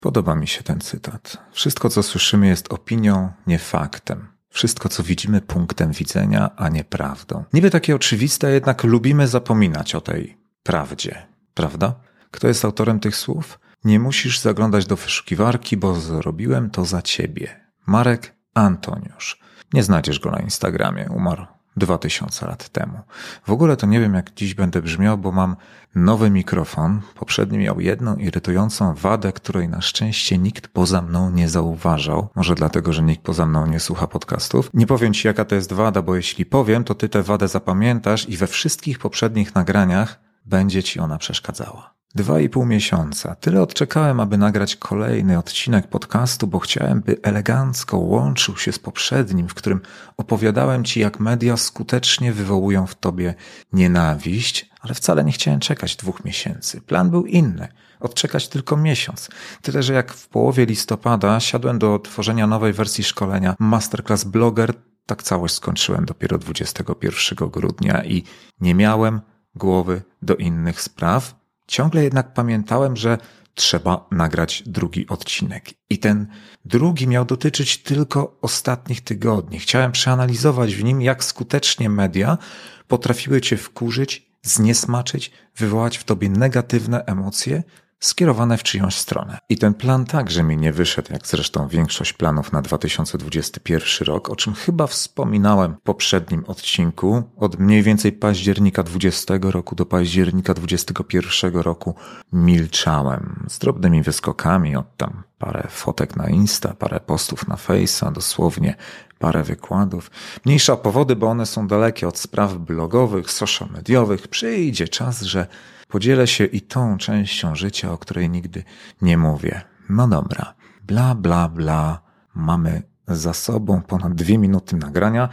Podoba mi się ten cytat. Wszystko, co słyszymy, jest opinią, nie faktem. Wszystko, co widzimy, punktem widzenia, a nie prawdą. Niby takie oczywiste, jednak lubimy zapominać o tej prawdzie. Prawda? Kto jest autorem tych słów? Nie musisz zaglądać do wyszukiwarki, bo zrobiłem to za ciebie. Marek Antoniusz. Nie znajdziesz go na Instagramie. Umarł 2000 lat temu. W ogóle to nie wiem, jak dziś będę brzmiał, bo mam nowy mikrofon. Poprzedni miał jedną irytującą wadę, której na szczęście nikt poza mną nie zauważał. Może dlatego, że nikt poza mną nie słucha podcastów. Nie powiem ci, jaka to jest wada, bo jeśli powiem, to ty tę wadę zapamiętasz i we wszystkich poprzednich nagraniach będzie ci ona przeszkadzała. 2,5 miesiąca. Tyle odczekałem, aby nagrać kolejny odcinek podcastu, bo chciałem, by elegancko łączył się z poprzednim, w którym opowiadałem ci, jak media skutecznie wywołują w tobie nienawiść, ale wcale nie chciałem czekać 2 miesięcy. Plan był inny. Odczekać tylko miesiąc. Tyle, że jak w połowie listopada siadłem do tworzenia nowej wersji szkolenia Masterclass Blogger, tak całość skończyłem dopiero 21 grudnia i nie miałem głowy do innych spraw. Ciągle jednak pamiętałem, że trzeba nagrać drugi odcinek. I ten drugi miał dotyczyć tylko ostatnich tygodni. Chciałem przeanalizować w nim, jak skutecznie media potrafiły cię wkurzyć, zniesmaczyć, wywołać w tobie negatywne emocje skierowane w czyjąś stronę. I ten plan także mi nie wyszedł, jak zresztą większość planów na 2021 rok, o czym chyba wspominałem w poprzednim odcinku. Od mniej więcej października 20 roku do października 21 roku milczałem. Z drobnymi wyskokami, od tam parę fotek na Insta, parę postów na Face'a, dosłownie parę wykładów. Mniejsza o powody, bo one są dalekie od spraw blogowych, social mediowych. Przyjdzie czas, że podzielę się i tą częścią życia, o której nigdy nie mówię. No dobra, bla, bla, bla. Mamy za sobą ponad 2 minuty nagrania.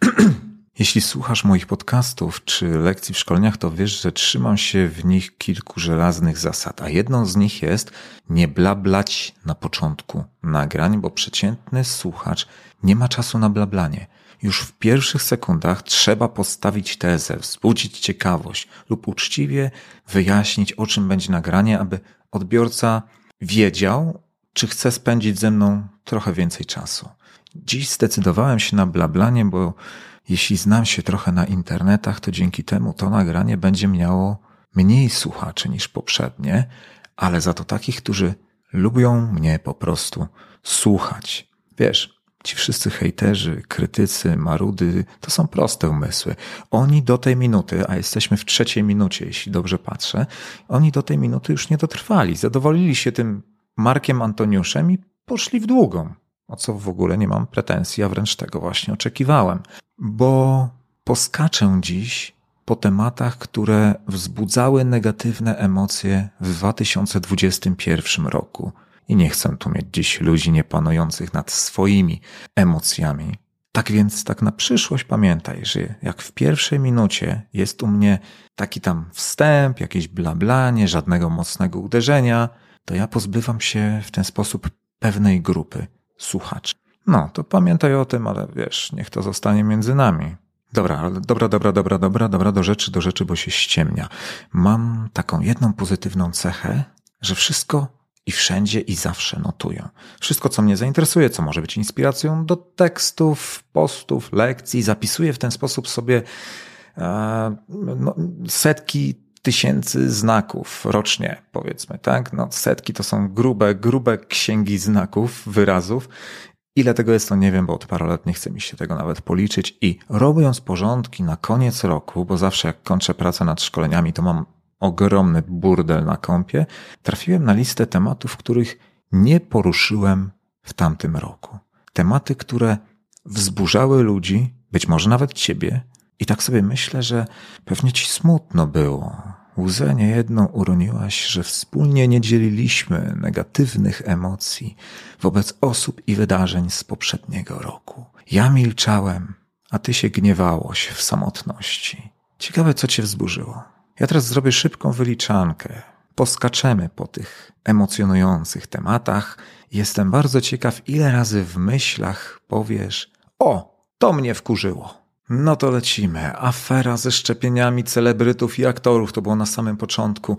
Jeśli słuchasz moich podcastów czy lekcji w szkoleniach, to wiesz, że trzymam się w nich kilku żelaznych zasad, a jedną z nich jest nie blablać na początku nagrań, bo przeciętny słuchacz nie ma czasu na blablanie. Już w pierwszych sekundach trzeba postawić tezę, wzbudzić ciekawość lub uczciwie wyjaśnić, o czym będzie nagranie, aby odbiorca wiedział, czy chce spędzić ze mną trochę więcej czasu. Dziś zdecydowałem się na blablanie, bo jeśli znam się trochę na internetach, to dzięki temu to nagranie będzie miało mniej słuchaczy niż poprzednie, ale za to takich, którzy lubią mnie po prostu słuchać. Wiesz, ci wszyscy hejterzy, krytycy, marudy, to są proste umysły. Oni do tej minuty, a jesteśmy w 3. minucie, jeśli dobrze patrzę, oni do tej minuty już nie dotrwali. Zadowolili się tym Markiem Antoniuszem i poszli w długą. O co w ogóle nie mam pretensji, a wręcz tego właśnie oczekiwałem. Bo poskaczę dziś po tematach, które wzbudzały negatywne emocje w 2021 roku. I nie chcę tu mieć dziś ludzi niepanujących nad swoimi emocjami. Tak więc tak na przyszłość pamiętaj, że jak w 1 minucie jest u mnie taki tam wstęp, jakieś blablanie, żadnego mocnego uderzenia, to ja pozbywam się w ten sposób pewnej grupy słuchaczy. No, to pamiętaj o tym, ale wiesz, niech to zostanie między nami. Dobra, do rzeczy, bo się ściemnia. Mam taką jedną pozytywną cechę, że wszystko i wszędzie i zawsze notuję. Wszystko, co mnie zainteresuje, co może być inspiracją do tekstów, postów, lekcji, zapisuję w ten sposób sobie setki tysięcy znaków rocznie, powiedzmy, tak? No, setki to są grube księgi znaków, wyrazów. Ile tego jest, to nie wiem, bo od paru lat nie chce mi się tego nawet policzyć. I robiąc porządki na koniec roku, bo zawsze jak kończę pracę nad szkoleniami, to mam ogromny burdel na kompie, trafiłem na listę tematów, których nie poruszyłem w tamtym roku. Tematy, które wzburzały ludzi, być może nawet ciebie. I tak sobie myślę, że pewnie ci smutno było. Łzę niejedną uroniłaś, że wspólnie nie dzieliliśmy negatywnych emocji wobec osób i wydarzeń z poprzedniego roku. Ja milczałem, a ty się gniewałoś w samotności. Ciekawe, co cię wzburzyło. Ja teraz zrobię szybką wyliczankę. Poskaczemy po tych emocjonujących tematach. Jestem bardzo ciekaw, ile razy w myślach powiesz: o, to mnie wkurzyło. No to lecimy. Afera ze szczepieniami celebrytów i aktorów. To było na samym początku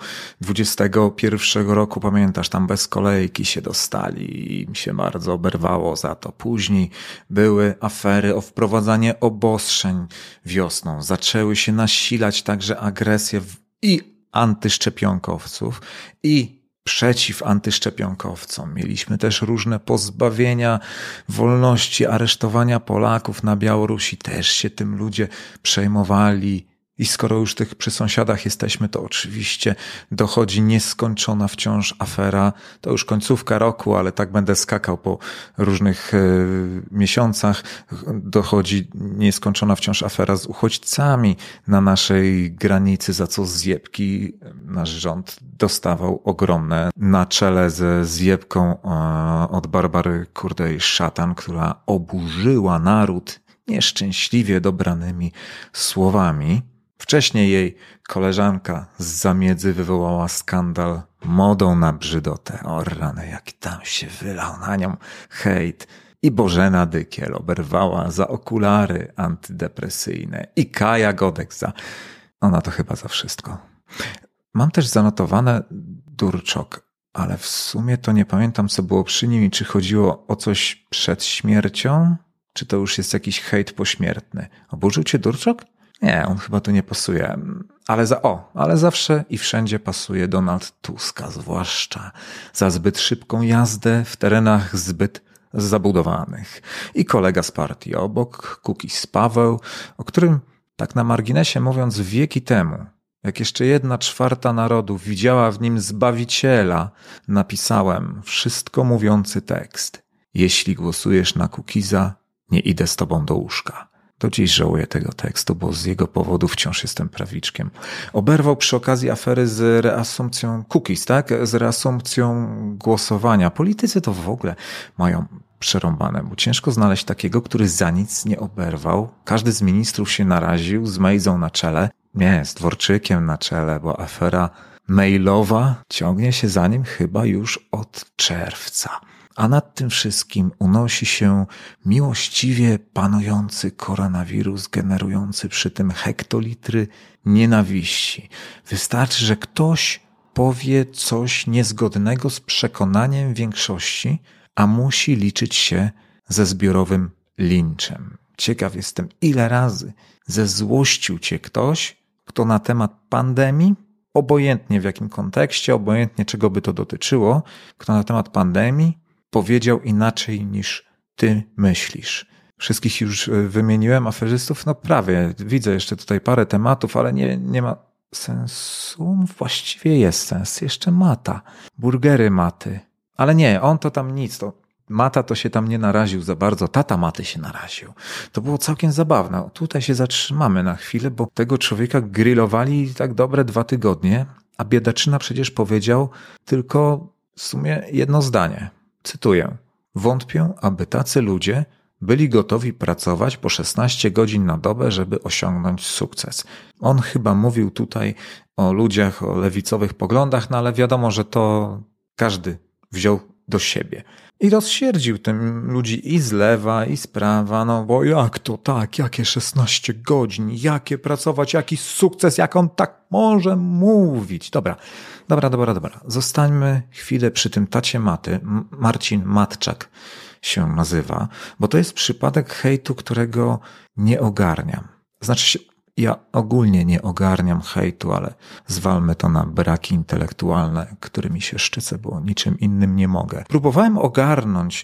2021 roku. Pamiętasz, tam bez kolejki się dostali i im się bardzo oberwało za to. Później były afery o wprowadzanie obostrzeń wiosną. Zaczęły się nasilać także agresje i antyszczepionkowców i przeciw antyszczepionkowcom. Mieliśmy też różne pozbawienia wolności, aresztowania Polaków na Białorusi. Też się tym ludzie przejmowali. I skoro już tych przy sąsiadach jesteśmy, to oczywiście dochodzi nieskończona wciąż afera. To już końcówka roku, ale tak będę skakał po różnych miesiącach. Dochodzi nieskończona wciąż afera z uchodźcami na naszej granicy, za co zjebki nasz rząd dostawał ogromne, na czele ze zjebką od Barbary Kurdej-Szatan, która oburzyła naród nieszczęśliwie dobranymi słowami. Wcześniej jej koleżanka z zamiedzy wywołała skandal modą na brzydotę. O rany, jaki tam się wylał na nią hejt. I Bożena Dykiel oberwała za okulary antydepresyjne. I Kaja Godek ona to chyba za wszystko. Mam też zanotowane Durczok, ale w sumie to nie pamiętam, co było przy nim i czy chodziło o coś przed śmiercią, czy to już jest jakiś hejt pośmiertny. Oburzył cię Durczok? Nie, on chyba tu nie pasuje. Ale zawsze i wszędzie pasuje Donald Tuska, zwłaszcza za zbyt szybką jazdę w terenach zbyt zabudowanych. I kolega z partii obok, Kukiz Paweł, o którym tak na marginesie mówiąc wieki temu, jak jeszcze 1/4 narodu widziała w nim Zbawiciela, napisałem wszystko mówiący tekst. Jeśli głosujesz na Kukiza, nie idę z tobą do łóżka. Do dziś żałuję tego tekstu, bo z jego powodu wciąż jestem prawiczkiem. Oberwał przy okazji afery z reasumpcją Kukiz, tak? Z reasumpcją głosowania. Politycy to w ogóle mają przerąbane, bo ciężko znaleźć takiego, który za nic nie oberwał. Każdy z ministrów się naraził z Mejzą na czele. Nie, z Dworczykiem na czele, bo afera mailowa ciągnie się za nim chyba już od czerwca. A nad tym wszystkim unosi się miłościwie panujący koronawirus, generujący przy tym hektolitry nienawiści. Wystarczy, że ktoś powie coś niezgodnego z przekonaniem większości, a musi liczyć się ze zbiorowym linczem. Ciekaw jestem, ile razy zezłościł cię ktoś, kto na temat pandemii, obojętnie w jakim kontekście, obojętnie czego by to dotyczyło, kto na temat pandemii powiedział inaczej niż ty myślisz. Wszystkich już wymieniłem, aferzystów, no prawie. Widzę jeszcze tutaj parę tematów, ale nie ma sensu. Właściwie jest sens. Jeszcze Mata. Burgery Maty. Ale nie, on to tam nic. Mata to się tam nie naraził za bardzo. Tata Maty się naraził. To było całkiem zabawne. Tutaj się zatrzymamy na chwilę, bo tego człowieka grillowali tak dobre 2 tygodnie, a biedaczyna przecież powiedział tylko w sumie jedno zdanie. Cytuję. Wątpię, aby tacy ludzie byli gotowi pracować po 16 godzin na dobę, żeby osiągnąć sukces. On chyba mówił tutaj o ludziach o lewicowych poglądach, no ale wiadomo, że to każdy wziął do siebie. I rozsierdził tym ludzi i z lewa, i z prawa, no bo jak to tak, jakie 16 godzin, jakie pracować, jaki sukces, jak on tak może mówić. Dobra. Zostańmy chwilę przy tym tacie Maty. Marcin Matczak się nazywa, bo to jest przypadek hejtu, którego nie ogarniam. Znaczy się, ja ogólnie nie ogarniam hejtu, ale zwalmy to na braki intelektualne, którymi się szczycę, bo niczym innym nie mogę. Próbowałem ogarnąć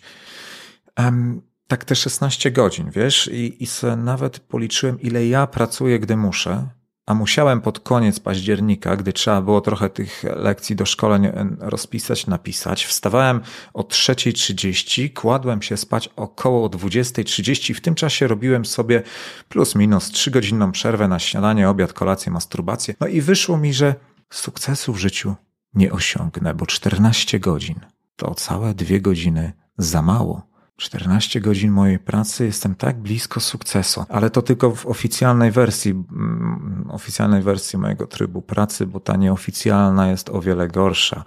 tak te 16 godzin, wiesz, i sobie nawet policzyłem, ile ja pracuję, gdy muszę, a musiałem pod koniec października, gdy trzeba było trochę tych lekcji do szkoleń rozpisać, napisać. Wstawałem o 3:30, kładłem się spać około 20:30. W tym czasie robiłem sobie plus minus 3-godzinną przerwę na śniadanie, obiad, kolację, masturbację. No i wyszło mi, że sukcesu w życiu nie osiągnę, bo 14 godzin to całe 2 godziny za mało. 14 godzin mojej pracy, jestem tak blisko sukcesu, ale to tylko w oficjalnej wersji mojego trybu pracy, bo ta nieoficjalna jest o wiele gorsza.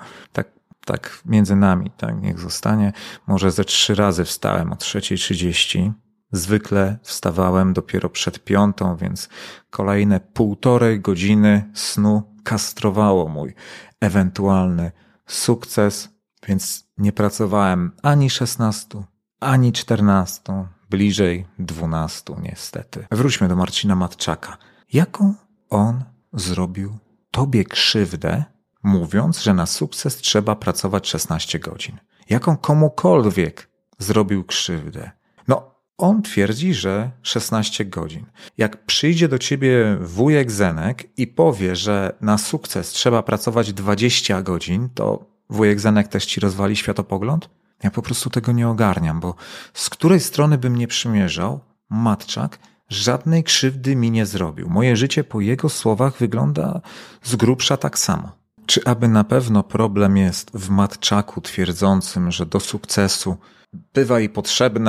Tak między nami, tak niech zostanie. Może ze 3 razy wstałem o 3:30, Zwykle wstawałem dopiero przed 5, więc kolejne 1,5 godziny snu kastrowało mój ewentualny sukces, więc nie pracowałem ani 16, ani 14, bliżej 12 niestety. Wróćmy do Marcina Matczaka. Jaką on zrobił tobie krzywdę, mówiąc, że na sukces trzeba pracować 16 godzin? Jaką komukolwiek zrobił krzywdę? No, on twierdzi, że 16 godzin. Jak przyjdzie do ciebie wujek Zenek i powie, że na sukces trzeba pracować 20 godzin, to wujek Zenek też ci rozwali światopogląd? Ja po prostu tego nie ogarniam, bo z której strony bym nie przymierzał, Matczak żadnej krzywdy mi nie zrobił. Moje życie po jego słowach wygląda z grubsza tak samo. Czy aby na pewno problem jest w Matczaku twierdzącym, że do sukcesu bywa i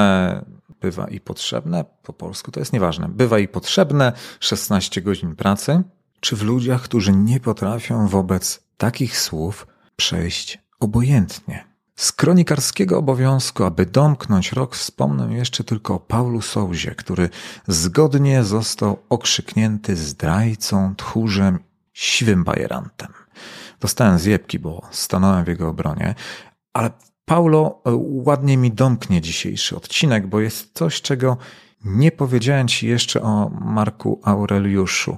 potrzebne, po polsku to jest nieważne, bywa i potrzebne 16 godzin pracy, czy w ludziach, którzy nie potrafią wobec takich słów przejść obojętnie? Z kronikarskiego obowiązku, aby domknąć rok, wspomnę jeszcze tylko o Paulu Souzie, który zgodnie został okrzyknięty zdrajcą, tchórzem, siwym bajerantem. Dostałem zjebki, bo stanąłem w jego obronie, ale Paulo ładnie mi domknie dzisiejszy odcinek, bo jest coś, czego nie powiedziałem ci jeszcze o Marku Aureliuszu.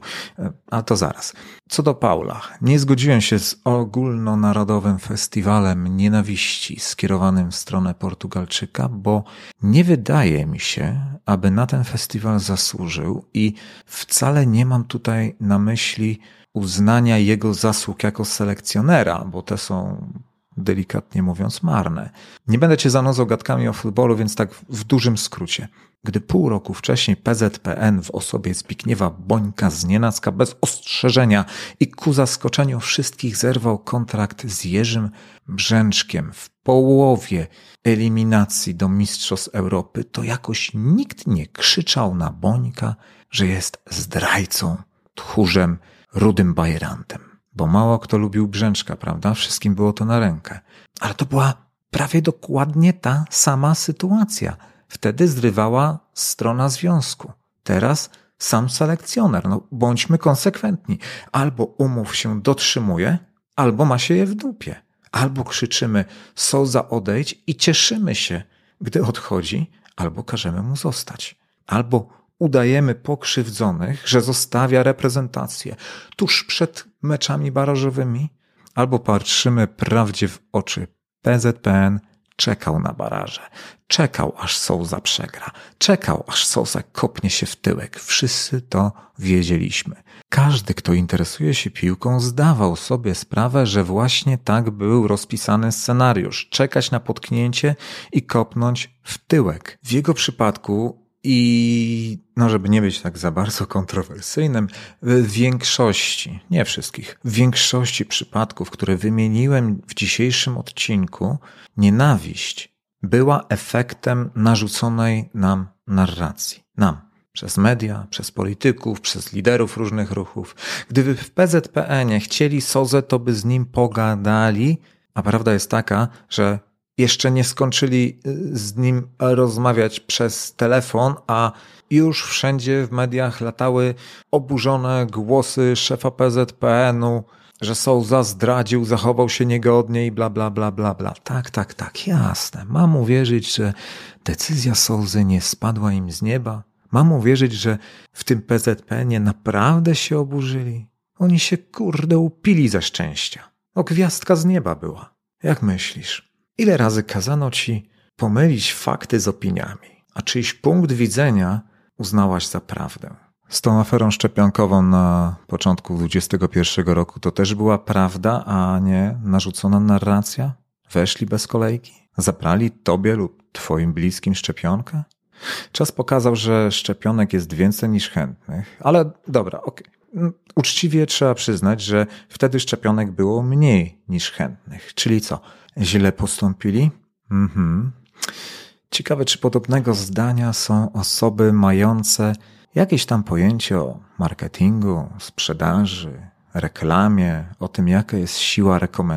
A to zaraz. Co do Paula, nie zgodziłem się z ogólnonarodowym festiwalem nienawiści skierowanym w stronę Portugalczyka, bo nie wydaje mi się, aby na ten festiwal zasłużył i wcale nie mam tutaj na myśli uznania jego zasług jako selekcjonera, bo te są delikatnie mówiąc marne. Nie będę cię zanudzał gadkami o futbolu, więc tak w dużym skrócie. Gdy pół roku wcześniej PZPN w osobie Zbigniewa Bońka znienacka bez ostrzeżenia i ku zaskoczeniu wszystkich zerwał kontrakt z Jerzym Brzęczkiem w połowie eliminacji do Mistrzostw Europy, to jakoś nikt nie krzyczał na Bońka, że jest zdrajcą, tchórzem, rudym bajerantem. Bo mało kto lubił Brzęczka, prawda? Wszystkim było to na rękę. Ale to była prawie dokładnie ta sama sytuacja. Wtedy zrywała strona związku. Teraz sam selekcjoner. No, bądźmy konsekwentni. Albo umów się dotrzymuje, albo ma się je w dupie. Albo krzyczymy Souza odejdź i cieszymy się, gdy odchodzi, albo każemy mu zostać. Albo udajemy pokrzywdzonych, że zostawia reprezentację tuż przed meczami barażowymi, albo patrzymy prawdzie w oczy. PZPN czekał na baraże. Czekał, aż Souza przegra. Czekał, aż Souza kopnie się w tyłek. Wszyscy to wiedzieliśmy. Każdy, kto interesuje się piłką, zdawał sobie sprawę, że właśnie tak był rozpisany scenariusz. Czekać na potknięcie i kopnąć w tyłek. W jego przypadku i, żeby nie być tak za bardzo kontrowersyjnym, w większości, nie wszystkich, w większości przypadków, które wymieniłem w dzisiejszym odcinku, nienawiść była efektem narzuconej nam narracji. Nam. Przez media, przez polityków, przez liderów różnych ruchów. Gdyby w PZPN-ie chcieli Souzę, to by z nim pogadali, a prawda jest taka, że jeszcze nie skończyli z nim rozmawiać przez telefon, a już wszędzie w mediach latały oburzone głosy szefa PZPN-u, że Souza zdradził, zachował się niegodnie i bla, bla, bla, bla, bla. Tak, jasne. Mam uwierzyć, że decyzja Souzy nie spadła im z nieba? Mam uwierzyć, że w tym PZPN-ie naprawdę się oburzyli? Oni się upili ze szczęścia. Gwiazdka z nieba była. Jak myślisz? Ile razy kazano ci pomylić fakty z opiniami, a czyjś punkt widzenia uznałaś za prawdę? Z tą aferą szczepionkową na początku 2021 roku to też była prawda, a nie narzucona narracja? Weszli bez kolejki? Zabrali tobie lub twoim bliskim szczepionkę? Czas pokazał, że szczepionek jest więcej niż chętnych, ale dobra, okej. Uczciwie trzeba przyznać, że wtedy szczepionek było mniej niż chętnych. Czyli co? Źle postąpili? Ciekawe, czy podobnego zdania są osoby mające jakieś tam pojęcie o marketingu, sprzedaży, reklamie, o tym, jaka jest siła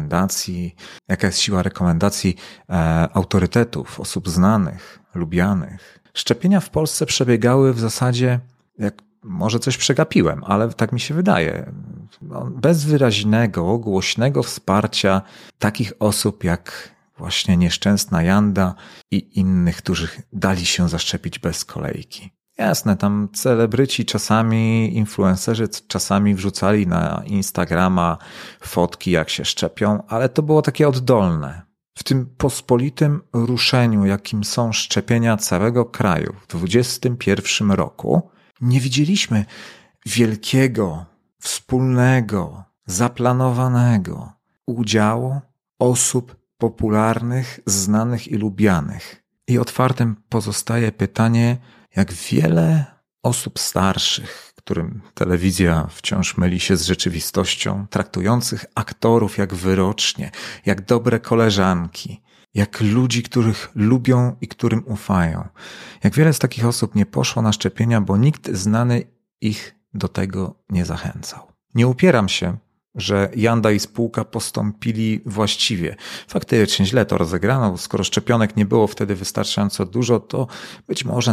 rekomendacji autorytetów, osób znanych, lubianych. Szczepienia w Polsce przebiegały w zasadzie, może coś przegapiłem, ale tak mi się wydaje, bez wyraźnego, głośnego wsparcia takich osób jak właśnie nieszczęsna Janda i innych, którzy dali się zaszczepić bez kolejki. Jasne, tam celebryci czasami, influencerzy czasami wrzucali na Instagrama fotki, jak się szczepią, ale to było takie oddolne. W tym pospolitym ruszeniu, jakim są szczepienia całego kraju w 2021 roku, nie widzieliśmy wielkiego, wspólnego, zaplanowanego udziału osób popularnych, znanych i lubianych. I otwartym pozostaje pytanie, jak wiele osób starszych, którym telewizja wciąż myli się z rzeczywistością, traktujących aktorów jak wyrocznie, jak dobre koleżanki, jak ludzi, których lubią i którym ufają. Jak wiele z takich osób nie poszło na szczepienia, bo nikt znany ich do tego nie zachęcał. Nie upieram się, że Janda i spółka postąpili właściwie. Faktycznie źle to rozegrano. Skoro szczepionek nie było wtedy wystarczająco dużo, to być może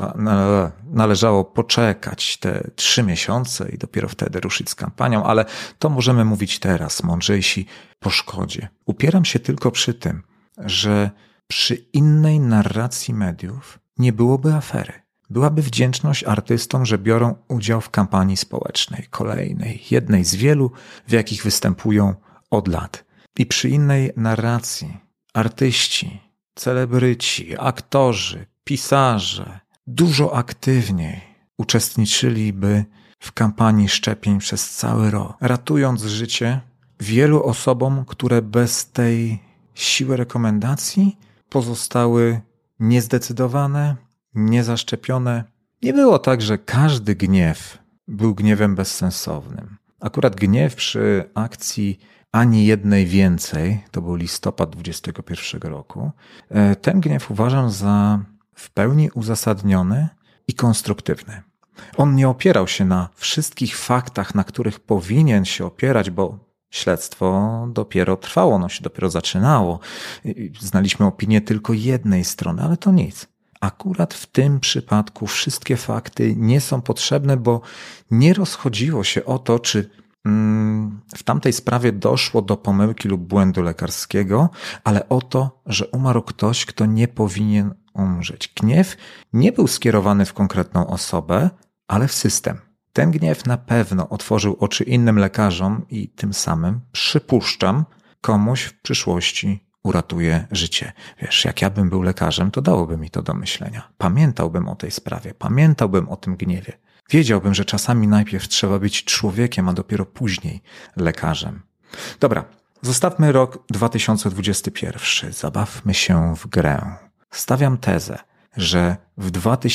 należało poczekać te 3 miesiące i dopiero wtedy ruszyć z kampanią, ale to możemy mówić teraz, mądrzejsi po szkodzie. Upieram się tylko przy tym, że przy innej narracji mediów nie byłoby afery. Byłaby wdzięczność artystom, że biorą udział w kampanii społecznej, kolejnej, jednej z wielu, w jakich występują od lat. I przy innej narracji artyści, celebryci, aktorzy, pisarze dużo aktywniej uczestniczyliby w kampanii szczepień przez cały rok, ratując życie wielu osobom, które bez tej siły rekomendacji pozostały niezdecydowane, niezaszczepione. Nie było tak, że każdy gniew był gniewem bezsensownym. Akurat gniew przy akcji Ani jednej więcej, to był listopad 2021 roku, ten gniew uważam za w pełni uzasadniony i konstruktywny. On nie opierał się na wszystkich faktach, na których powinien się opierać, bo śledztwo dopiero trwało, ono się dopiero zaczynało. Znaliśmy opinię tylko jednej strony, ale to nic. Akurat w tym przypadku wszystkie fakty nie są potrzebne, bo nie rozchodziło się o to, czy w tamtej sprawie doszło do pomyłki lub błędu lekarskiego, ale o to, że umarł ktoś, kto nie powinien umrzeć. Gniew nie był skierowany w konkretną osobę, ale w system. Ten gniew na pewno otworzył oczy innym lekarzom i tym samym, przypuszczam, komuś w przyszłości uratuje życie. Wiesz, jak ja bym był lekarzem, to dałoby mi to do myślenia. Pamiętałbym o tej sprawie, pamiętałbym o tym gniewie. Wiedziałbym, że czasami najpierw trzeba być człowiekiem, a dopiero później lekarzem. Dobra, zostawmy rok 2021. Zabawmy się w grę. Stawiam tezę, że w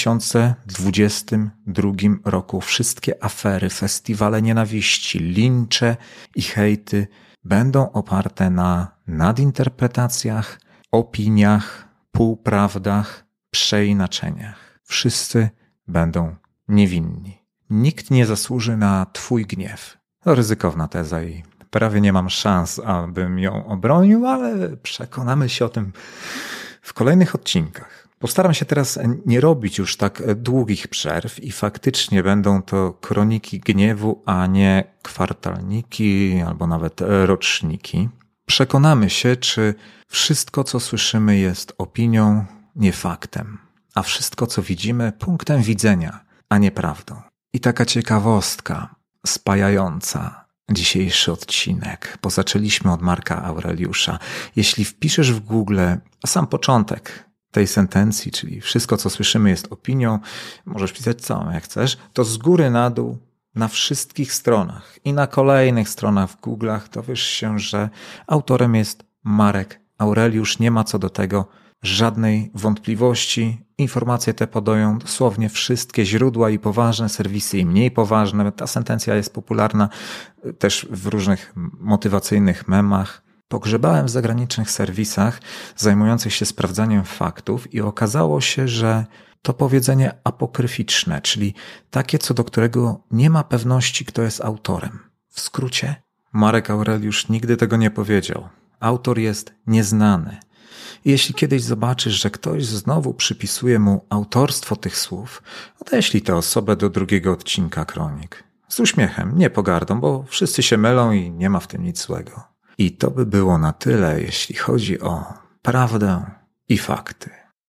2022 roku wszystkie afery, festiwale nienawiści, lincze i hejty będą oparte na nadinterpretacjach, opiniach, półprawdach, przeinaczeniach. Wszyscy będą niewinni. Nikt nie zasłuży na twój gniew. To ryzykowna teza i prawie nie mam szans, abym ją obronił, ale przekonamy się o tym w kolejnych odcinkach. Postaram się teraz nie robić już tak długich przerw i faktycznie będą to kroniki gniewu, a nie kwartalniki albo nawet roczniki. Przekonamy się, czy wszystko, co słyszymy, jest opinią, nie faktem, a wszystko, co widzimy, punktem widzenia, a nie prawdą. I taka ciekawostka spajająca dzisiejszy odcinek, bo zaczęliśmy od Marka Aureliusza. Jeśli wpiszesz w Google sam początek tej sentencji, czyli wszystko, co słyszymy, jest opinią, możesz pisać całą, jak chcesz, to z góry na dół na wszystkich stronach i na kolejnych stronach w Google'ach dowiesz się, że autorem jest Marek Aureliusz. Nie ma co do tego żadnej wątpliwości. Informacje te podają dosłownie wszystkie źródła i poważne serwisy i mniej poważne. Ta sentencja jest popularna też w różnych motywacyjnych memach. Pogrzebałem w zagranicznych serwisach zajmujących się sprawdzaniem faktów i okazało się, że to powiedzenie apokryficzne, czyli takie, co do którego nie ma pewności, kto jest autorem. W skrócie, Marek Aureliusz nigdy tego nie powiedział. Autor jest nieznany. I jeśli kiedyś zobaczysz, że ktoś znowu przypisuje mu autorstwo tych słów, odeślij tę osobę do 2. odcinka Kronik. Z uśmiechem, nie pogardą, bo wszyscy się mylą i nie ma w tym nic złego. I to by było na tyle, jeśli chodzi o prawdę i fakty.